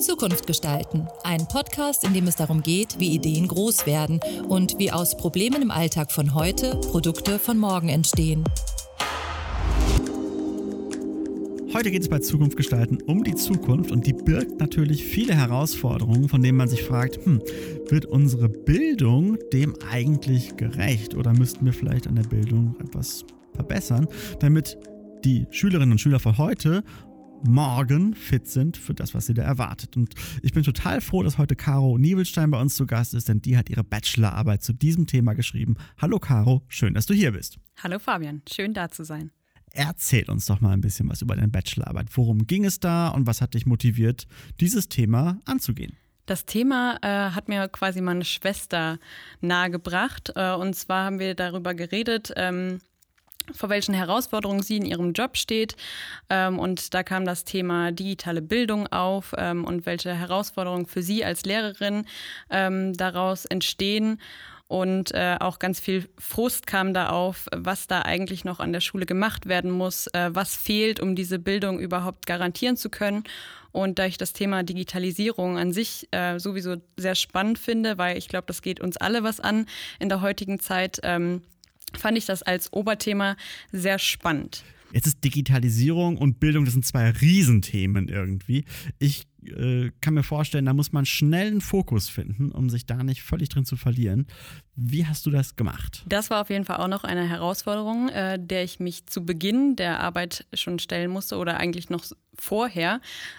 Zukunft gestalten. Ein Podcast, in dem es darum geht, wie Ideen groß werden und wie aus Problemen im Alltag von heute Produkte von morgen entstehen. Heute geht es bei Zukunft gestalten um die Zukunft und die birgt natürlich viele Herausforderungen, von denen man sich fragt, wird unsere Bildung dem eigentlich gerecht oder müssten wir vielleicht an der Bildung etwas verbessern, damit die Schülerinnen und Schüler von heute morgen fit sind für das, was sie da erwartet. Und ich bin total froh, dass heute Caro Niewelstein bei uns zu Gast ist, denn die hat ihre Bachelorarbeit zu diesem Thema geschrieben. Hallo Caro, schön, dass du hier bist. Hallo Fabian, schön da zu sein. Erzähl uns doch mal ein bisschen was über deine Bachelorarbeit. Worum ging es da und was hat dich motiviert, dieses Thema anzugehen? Das Thema hat mir quasi meine Schwester nahegebracht. Und zwar haben wir darüber geredet, vor welchen Herausforderungen sie in ihrem Job steht. Und da kam das Thema digitale Bildung auf und welche Herausforderungen für sie als Lehrerin daraus entstehen. Und auch ganz viel Frust kam da auf, was da eigentlich noch an der Schule gemacht werden muss, was fehlt, um diese Bildung überhaupt garantieren zu können. Und da ich das Thema Digitalisierung an sich sowieso sehr spannend finde, weil ich glaube, das geht uns alle was an in der heutigen Zeit, fand ich das als Oberthema sehr spannend. Jetzt ist Digitalisierung und Bildung, das sind zwei Riesenthemen irgendwie. Ich kann mir vorstellen, da muss man schnell einen Fokus finden, um sich da nicht völlig drin zu verlieren. Wie hast du das gemacht? Das war auf jeden Fall auch noch eine Herausforderung, der ich mich zu Beginn der Arbeit schon stellen musste oder eigentlich noch vorher.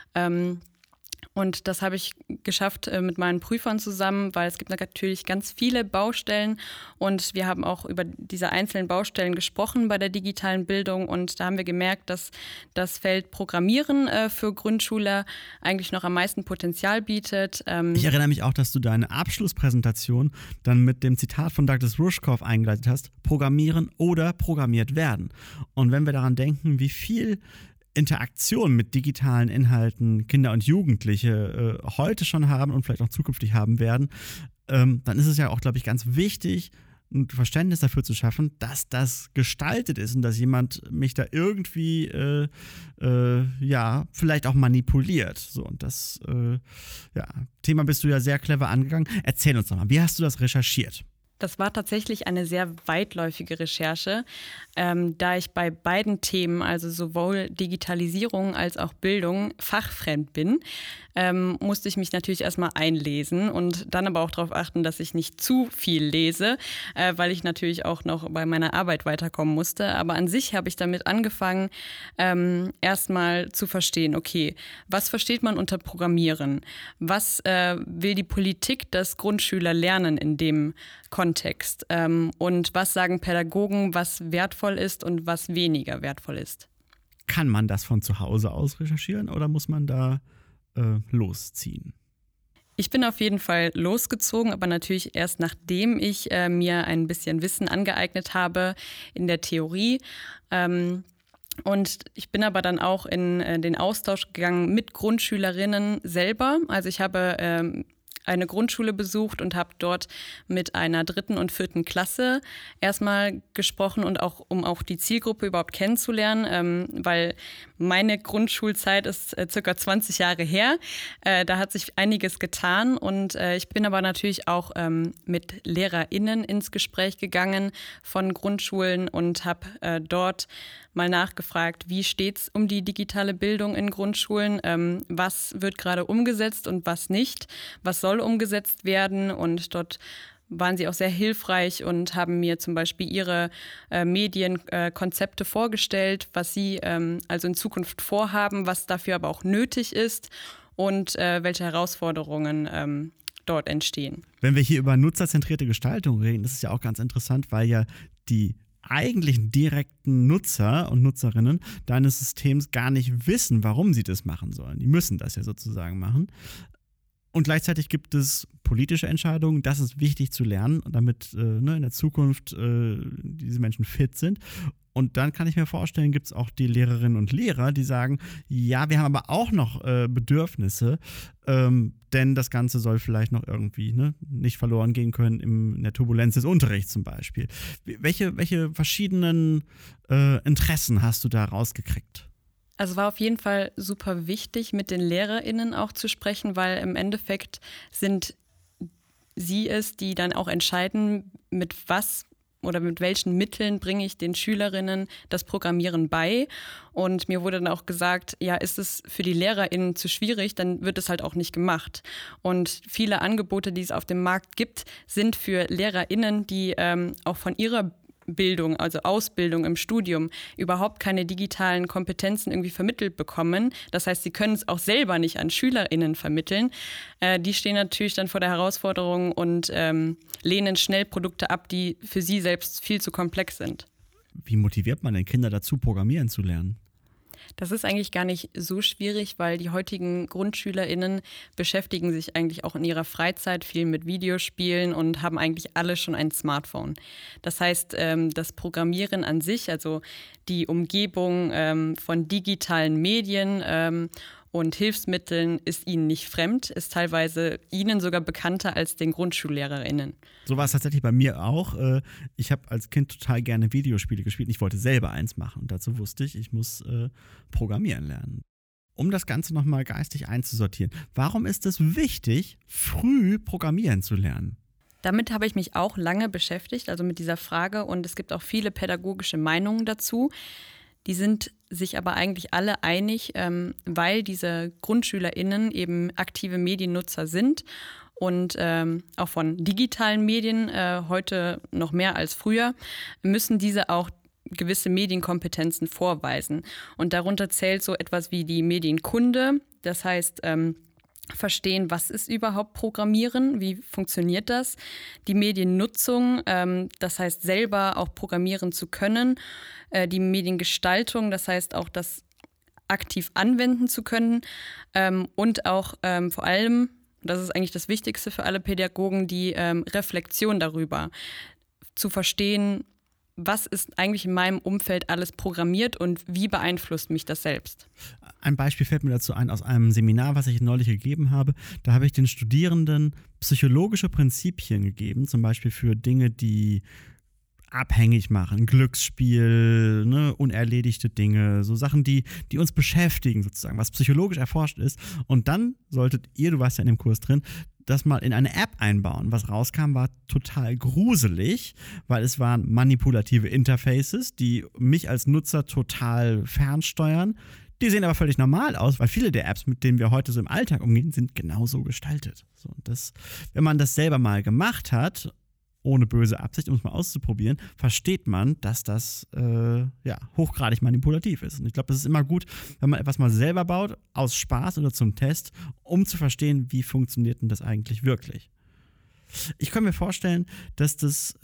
Und das habe ich geschafft mit meinen Prüfern zusammen, weil es gibt natürlich ganz viele Baustellen und wir haben auch über diese einzelnen Baustellen gesprochen bei der digitalen Bildung und da haben wir gemerkt, dass das Feld Programmieren für Grundschüler eigentlich noch am meisten Potenzial bietet. Ich erinnere mich auch, dass du deine Abschlusspräsentation dann mit dem Zitat von Douglas Rushkoff eingeleitet hast, Programmieren oder programmiert werden. Und wenn wir daran denken, wie viel Interaktion mit digitalen Inhalten Kinder und Jugendliche heute schon haben und vielleicht auch zukünftig haben werden, dann ist es ja auch, glaube ich, ganz wichtig, ein Verständnis dafür zu schaffen, dass das gestaltet ist und dass jemand mich da irgendwie vielleicht auch manipuliert. So, und das Thema bist du ja sehr clever angegangen. Erzähl uns doch mal, wie hast du das recherchiert? Das war tatsächlich eine sehr weitläufige Recherche, da ich bei beiden Themen, also sowohl Digitalisierung als auch Bildung, fachfremd bin, musste ich mich natürlich erstmal einlesen und dann aber auch darauf achten, dass ich nicht zu viel lese, weil ich natürlich auch noch bei meiner Arbeit weiterkommen musste. Aber an sich habe ich damit angefangen, erstmal zu verstehen, okay, was versteht man unter Programmieren? Was will die Politik, dass Grundschüler lernen in dem Kontext? Und was sagen Pädagogen, was wertvoll ist und was weniger wertvoll ist? Kann man das von zu Hause aus recherchieren oder muss man da losziehen? Ich bin auf jeden Fall losgezogen, aber natürlich erst nachdem ich mir ein bisschen Wissen angeeignet habe in der Theorie. Und ich bin aber dann auch in den Austausch gegangen mit Grundschülerinnen selber. Also ich habe eine Grundschule besucht und habe dort mit einer 3. und 4. Klasse erstmal gesprochen und auch, um auch die Zielgruppe überhaupt kennenzulernen, weil meine Grundschulzeit ist circa 20 Jahre her. Da hat sich einiges getan und ich bin aber natürlich auch mit LehrerInnen ins Gespräch gegangen von Grundschulen und habe dort mal nachgefragt, wie steht's um die digitale Bildung in Grundschulen, was wird gerade umgesetzt und was nicht, was soll umgesetzt werden und dort waren sie auch sehr hilfreich und haben mir zum Beispiel ihre Medienkonzepte vorgestellt, was sie also in Zukunft vorhaben, was dafür aber auch nötig ist und welche Herausforderungen dort entstehen. Wenn wir hier über nutzerzentrierte Gestaltung reden, das ist ja auch ganz interessant, weil ja die eigentlichen direkten Nutzer und Nutzerinnen deines Systems gar nicht wissen, warum sie das machen sollen. Die müssen das ja sozusagen machen. Und gleichzeitig gibt es politische Entscheidungen, das ist wichtig zu lernen, damit in der Zukunft diese Menschen fit sind. Und dann kann ich mir vorstellen, gibt es auch die Lehrerinnen und Lehrer, die sagen, ja, wir haben aber auch noch Bedürfnisse, denn das Ganze soll vielleicht noch irgendwie nicht verloren gehen können in der Turbulenz des Unterrichts zum Beispiel. Welche verschiedenen Interessen hast du da rausgekriegt? Also war auf jeden Fall super wichtig, mit den LehrerInnen auch zu sprechen, weil im Endeffekt sind sie es, die dann auch entscheiden, mit was oder mit welchen Mitteln bringe ich den Schülerinnen das Programmieren bei. Und mir wurde dann auch gesagt, ja, ist es für die LehrerInnen zu schwierig, dann wird es halt auch nicht gemacht. Und viele Angebote, die es auf dem Markt gibt, sind für LehrerInnen, die auch von ihrer Bildung, also Ausbildung im Studium, überhaupt keine digitalen Kompetenzen irgendwie vermittelt bekommen. Das heißt, sie können es auch selber nicht an SchülerInnen vermitteln. Die stehen natürlich dann vor der Herausforderung und lehnen schnell Produkte ab, die für sie selbst viel zu komplex sind. Wie motiviert man denn Kinder dazu, programmieren zu lernen? Das ist eigentlich gar nicht so schwierig, weil die heutigen GrundschülerInnen beschäftigen sich eigentlich auch in ihrer Freizeit viel mit Videospielen und haben eigentlich alle schon ein Smartphone. Das heißt, das Programmieren an sich, also die Umgebung von digitalen Medien und Hilfsmitteln ist ihnen nicht fremd, ist teilweise ihnen sogar bekannter als den GrundschullehrerInnen. So war es tatsächlich bei mir auch. Ich habe als Kind total gerne Videospiele gespielt. Ich wollte selber eins machen und dazu wusste ich muss programmieren lernen. Um das Ganze nochmal geistig einzusortieren, warum ist es wichtig, früh programmieren zu lernen? Damit habe ich mich auch lange beschäftigt, also mit dieser Frage, und es gibt auch viele pädagogische Meinungen dazu. Die sind sich aber eigentlich alle einig, weil diese GrundschülerInnen eben aktive Mediennutzer sind und auch von digitalen Medien heute noch mehr als früher, müssen diese auch gewisse Medienkompetenzen vorweisen. Und darunter zählt so etwas wie die Medienkunde, das heißt verstehen, was ist überhaupt Programmieren, wie funktioniert das, die Mediennutzung, das heißt selber auch programmieren zu können, die Mediengestaltung, das heißt auch das aktiv anwenden zu können und auch vor allem, das ist eigentlich das Wichtigste für alle Pädagogen, die Reflexion darüber, zu verstehen, was ist eigentlich in meinem Umfeld alles programmiert und wie beeinflusst mich das selbst? Ein Beispiel fällt mir dazu ein aus einem Seminar, was ich neulich gegeben habe. Da habe ich den Studierenden psychologische Prinzipien gegeben, zum Beispiel für Dinge, die abhängig machen, Glücksspiel, ne, unerledigte Dinge, so Sachen, die uns beschäftigen sozusagen, was psychologisch erforscht ist. Und dann solltet ihr, du warst ja in dem Kurs drin, das mal in eine App einbauen. Was rauskam, war total gruselig, weil es waren manipulative Interfaces, die mich als Nutzer total fernsteuern. Die sehen aber völlig normal aus, weil viele der Apps, mit denen wir heute so im Alltag umgehen, sind genauso gestaltet. So, das, wenn man das selber mal gemacht hat, ohne böse Absicht, um es mal auszuprobieren, versteht man, dass das hochgradig manipulativ ist. Und ich glaube, es ist immer gut, wenn man etwas mal selber baut, aus Spaß oder zum Test, um zu verstehen, wie funktioniert denn das eigentlich wirklich. Ich kann mir vorstellen, dass das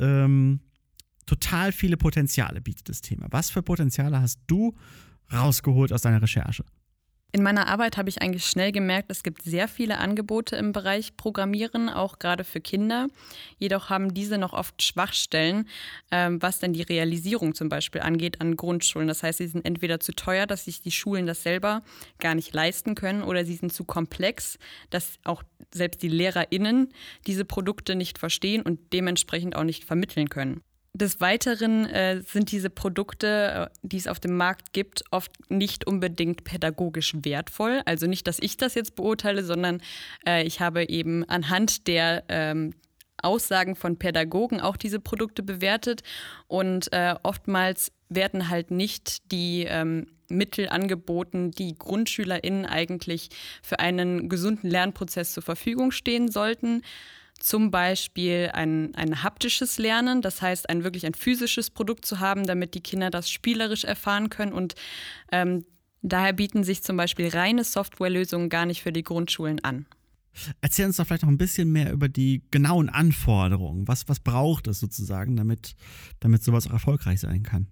total viele Potenziale bietet, das Thema. Was für Potenziale hast du rausgeholt aus deiner Recherche? In meiner Arbeit habe ich eigentlich schnell gemerkt, es gibt sehr viele Angebote im Bereich Programmieren, auch gerade für Kinder. Jedoch haben diese noch oft Schwachstellen, was denn die Realisierung zum Beispiel angeht an Grundschulen. Das heißt, sie sind entweder zu teuer, dass sich die Schulen das selber gar nicht leisten können, oder sie sind zu komplex, dass auch selbst die LehrerInnen diese Produkte nicht verstehen und dementsprechend auch nicht vermitteln können. Des Weiteren sind diese Produkte, die es auf dem Markt gibt, oft nicht unbedingt pädagogisch wertvoll. Also nicht, dass ich das jetzt beurteile, sondern ich habe eben anhand der Aussagen von Pädagogen auch diese Produkte bewertet. Und oftmals werden halt nicht die Mittel angeboten, die GrundschülerInnen eigentlich für einen gesunden Lernprozess zur Verfügung stehen sollten. Zum Beispiel ein haptisches Lernen, das heißt wirklich ein physisches Produkt zu haben, damit die Kinder das spielerisch erfahren können. Und daher bieten sich zum Beispiel reine Softwarelösungen gar nicht für die Grundschulen an. Erzähl uns doch vielleicht noch ein bisschen mehr über die genauen Anforderungen. Was braucht es sozusagen, damit sowas auch erfolgreich sein kann?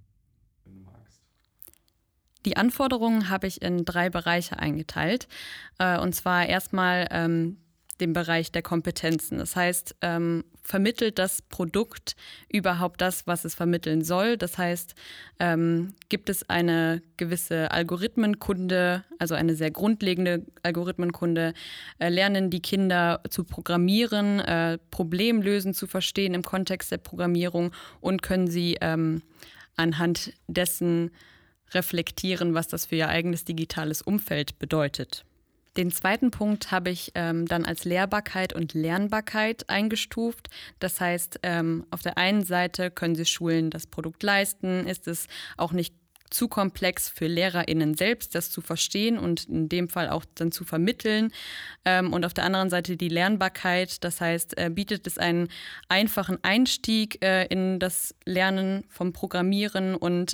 Die Anforderungen habe ich in 3 Bereiche eingeteilt. Und zwar erstmal den Bereich der Kompetenzen. Das heißt, vermittelt das Produkt überhaupt das, was es vermitteln soll? Das heißt, gibt es eine gewisse Algorithmenkunde, also eine sehr grundlegende Algorithmenkunde? Lernen die Kinder zu programmieren, Problemlösen zu verstehen im Kontext der Programmierung und können sie anhand dessen reflektieren, was das für ihr eigenes digitales Umfeld bedeutet. Den zweiten Punkt habe ich dann als Lehrbarkeit und Lernbarkeit eingestuft. Das heißt, auf der einen Seite können sich Schulen das Produkt leisten, ist es auch nicht zu komplex für LehrerInnen selbst, das zu verstehen und in dem Fall auch dann zu vermitteln. Und auf der anderen Seite die Lernbarkeit, das heißt, bietet es einen einfachen Einstieg in das Lernen vom Programmieren und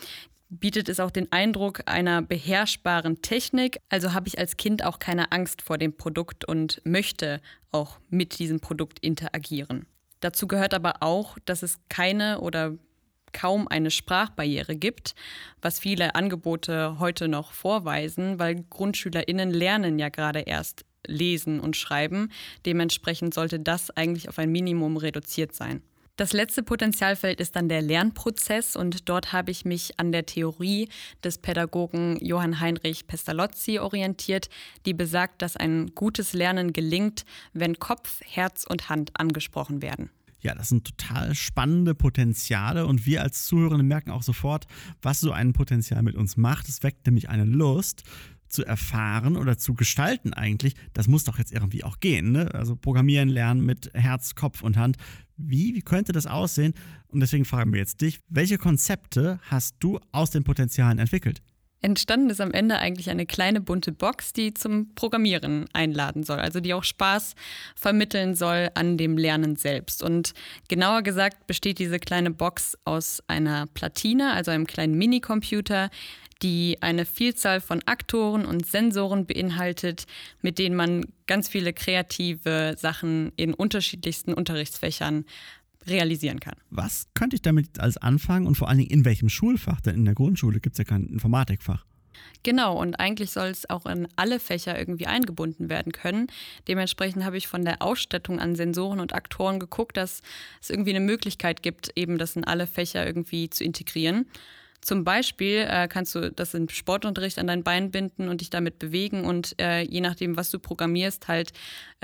bietet es auch den Eindruck einer beherrschbaren Technik. Also habe ich als Kind auch keine Angst vor dem Produkt und möchte auch mit diesem Produkt interagieren. Dazu gehört aber auch, dass es keine oder kaum eine Sprachbarriere gibt, was viele Angebote heute noch vorweisen, weil GrundschülerInnen lernen ja gerade erst lesen und schreiben. Dementsprechend sollte das eigentlich auf ein Minimum reduziert sein. Das letzte Potenzialfeld ist dann der Lernprozess und dort habe ich mich an der Theorie des Pädagogen Johann Heinrich Pestalozzi orientiert, die besagt, dass ein gutes Lernen gelingt, wenn Kopf, Herz und Hand angesprochen werden. Ja, das sind total spannende Potenziale und wir als Zuhörerinnen merken auch sofort, was so ein Potenzial mit uns macht. Es weckt nämlich eine Lust zu erfahren oder zu gestalten eigentlich. Das muss doch jetzt irgendwie auch gehen, ne? Also Programmieren lernen mit Herz, Kopf und Hand. Wie könnte das aussehen? Und deswegen fragen wir jetzt dich, welche Konzepte hast du aus den Potenzialen entwickelt? Entstanden ist am Ende eigentlich eine kleine bunte Box, die zum Programmieren einladen soll, also die auch Spaß vermitteln soll an dem Lernen selbst. Und genauer gesagt besteht diese kleine Box aus einer Platine, also einem kleinen Minicomputer, die eine Vielzahl von Aktoren und Sensoren beinhaltet, mit denen man ganz viele kreative Sachen in unterschiedlichsten Unterrichtsfächern realisieren kann. Was könnte ich damit als anfangen und vor allen Dingen in welchem Schulfach? Denn in der Grundschule gibt es ja kein Informatikfach. Genau, und eigentlich soll es auch in alle Fächer irgendwie eingebunden werden können. Dementsprechend habe ich von der Ausstattung an Sensoren und Aktoren geguckt, dass es irgendwie eine Möglichkeit gibt, eben das in alle Fächer irgendwie zu integrieren. Zum Beispiel kannst du das im Sportunterricht an dein Bein binden und dich damit bewegen und je nachdem, was du programmierst, halt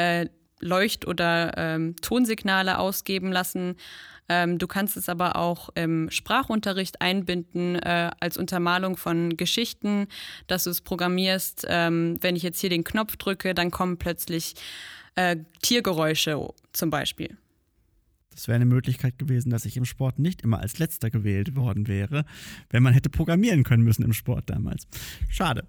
Leucht- oder Tonsignale ausgeben lassen. Du kannst es aber auch im Sprachunterricht einbinden als Untermalung von Geschichten, dass du es programmierst. Wenn ich jetzt hier den Knopf drücke, dann kommen plötzlich Tiergeräusche zum Beispiel. Das wäre eine Möglichkeit gewesen, dass ich im Sport nicht immer als Letzter gewählt worden wäre, wenn man hätte programmieren können müssen im Sport damals. Schade.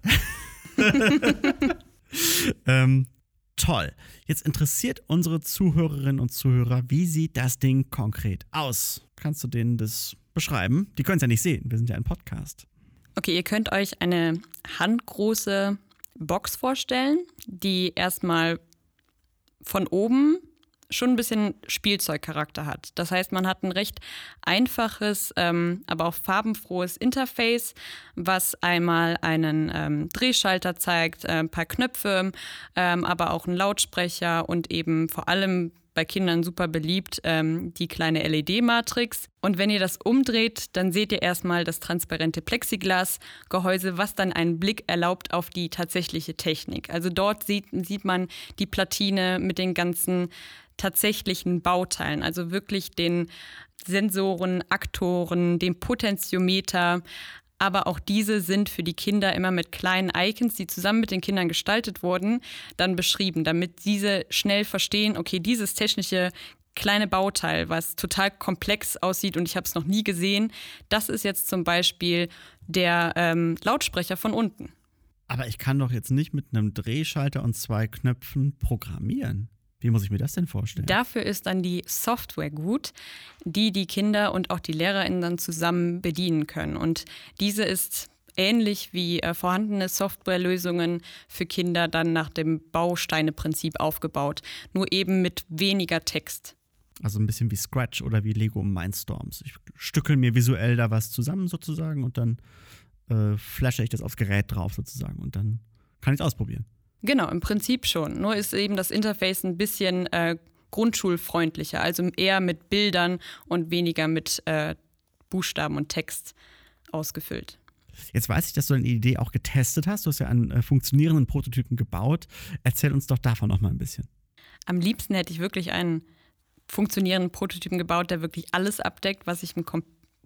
Toll. Jetzt interessiert unsere Zuhörerinnen und Zuhörer, wie sieht das Ding konkret aus? Kannst du denen das beschreiben? Die können es ja nicht sehen, wir sind ja ein Podcast. Okay, ihr könnt euch eine handgroße Box vorstellen, die erstmal von oben schon ein bisschen Spielzeugcharakter hat. Das heißt, man hat ein recht einfaches, aber auch farbenfrohes Interface, was einmal einen Drehschalter zeigt, ein paar Knöpfe, aber auch einen Lautsprecher und eben vor allem bei Kindern super beliebt, die kleine LED-Matrix. Und wenn ihr das umdreht, dann seht ihr erstmal das transparente Plexiglas-Gehäuse, was dann einen Blick erlaubt auf die tatsächliche Technik. Also dort sieht man die Platine mit den ganzen tatsächlichen Bauteilen, also wirklich den Sensoren, Aktoren, dem Potentiometer. Aber auch diese sind für die Kinder immer mit kleinen Icons, die zusammen mit den Kindern gestaltet wurden, dann beschrieben, damit diese schnell verstehen, okay, dieses technische kleine Bauteil, was total komplex aussieht und ich habe es noch nie gesehen, das ist jetzt zum Beispiel der Lautsprecher von unten. Aber ich kann doch jetzt nicht mit einem Drehschalter und 2 Knöpfen programmieren. Wie muss ich mir das denn vorstellen? Dafür ist dann die Software gut, die die Kinder und auch die LehrerInnen dann zusammen bedienen können. Und diese ist ähnlich wie vorhandene Softwarelösungen für Kinder dann nach dem Bausteineprinzip aufgebaut, nur eben mit weniger Text. Also ein bisschen wie Scratch oder wie Lego Mindstorms. Ich stückel mir visuell da was zusammen sozusagen und dann flashe ich das aufs Gerät drauf sozusagen und dann kann ich es ausprobieren. Genau, im Prinzip schon. Nur ist eben das Interface ein bisschen grundschulfreundlicher, also eher mit Bildern und weniger mit Buchstaben und Text ausgefüllt. Jetzt weiß ich, dass du deine Idee auch getestet hast. Du hast ja einen funktionierenden Prototypen gebaut. Erzähl uns doch davon noch mal ein bisschen. Am liebsten hätte ich wirklich einen funktionierenden Prototypen gebaut, der wirklich alles abdeckt, was ich im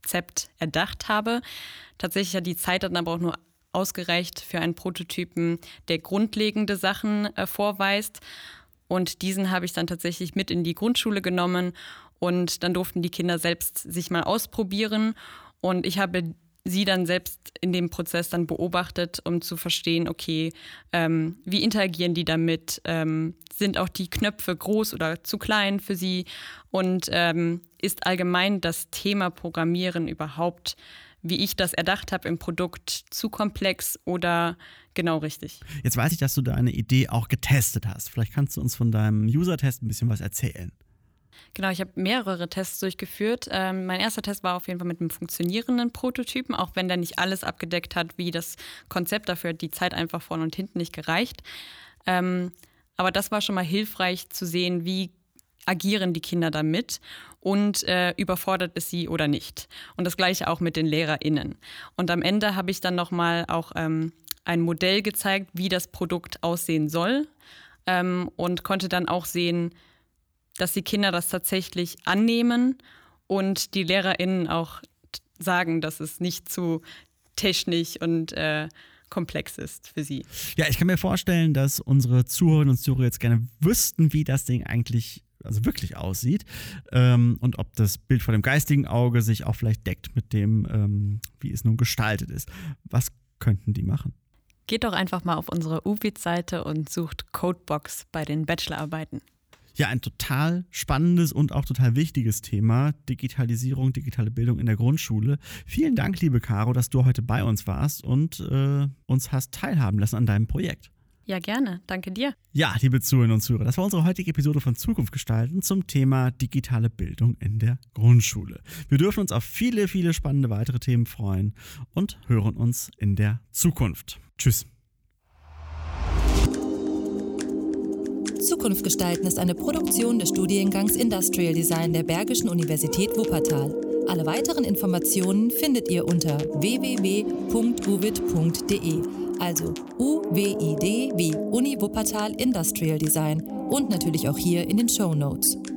Konzept erdacht habe. Tatsächlich hat die Zeit dann aber auch nur ausgereicht für einen Prototypen, der grundlegende Sachen vorweist. Und diesen habe ich dann tatsächlich mit in die Grundschule genommen und dann durften die Kinder selbst sich mal ausprobieren. Und ich habe sie dann selbst in dem Prozess dann beobachtet, um zu verstehen, okay, wie interagieren die damit? Sind auch die Knöpfe groß oder zu klein für sie? Und ist allgemein das Thema Programmieren überhaupt, wie ich das erdacht habe im Produkt, zu komplex oder genau richtig? Jetzt weiß ich, dass du deine Idee auch getestet hast. Vielleicht kannst du uns von deinem User-Test ein bisschen was erzählen. Genau, ich habe mehrere Tests durchgeführt. Mein erster Test war auf jeden Fall mit einem funktionierenden Prototypen, auch wenn der nicht alles abgedeckt hat, wie das Konzept. Dafür hat die Zeit einfach vorne und hinten nicht gereicht. Aber das war schon mal hilfreich zu sehen, wie agieren die Kinder damit und überfordert es sie oder nicht. Und das Gleiche auch mit den LehrerInnen. Und am Ende habe ich dann nochmal auch ein Modell gezeigt, wie das Produkt aussehen soll und konnte dann auch sehen, dass die Kinder das tatsächlich annehmen und die LehrerInnen auch sagen, dass es nicht zu technisch und komplex ist für sie. Ja, ich kann mir vorstellen, dass unsere Zuhörerinnen und Zuhörer jetzt gerne wüssten, wie das Ding eigentlich wirklich aussieht und ob das Bild vor dem geistigen Auge sich auch vielleicht deckt mit dem, wie es nun gestaltet ist. Was könnten die machen? Geht doch einfach mal auf unsere UVIT-Seite und sucht Codebox bei den Bachelorarbeiten. Ja, ein total spannendes und auch total wichtiges Thema, Digitalisierung, digitale Bildung in der Grundschule. Vielen Dank, liebe Caro, dass du heute bei uns warst und uns hast teilhaben lassen an deinem Projekt. Ja, gerne. Danke dir. Ja, liebe Zuhörerinnen und Zuhörer, das war unsere heutige Episode von Zukunft gestalten zum Thema digitale Bildung in der Grundschule. Wir dürfen uns auf viele, viele spannende weitere Themen freuen und hören uns in der Zukunft. Tschüss. Zukunft gestalten ist eine Produktion des Studiengangs Industrial Design der Bergischen Universität Wuppertal. Alle weiteren Informationen findet ihr unter www.uwit.de, also UWID wie Uni Wuppertal Industrial Design und natürlich auch hier in den Shownotes.